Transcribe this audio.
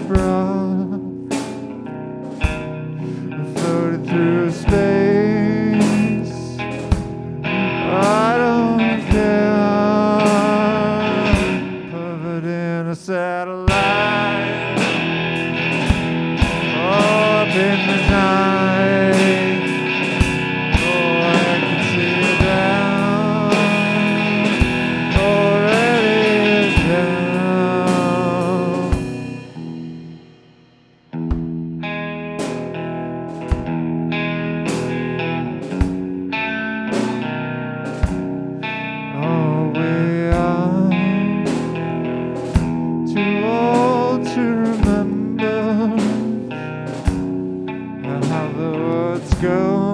from. Floated through space. I don't care. Covered in a satellite. Oh, up in the night. Oh, I can see you down. Already down. Oh, we are too old to remember how the words go.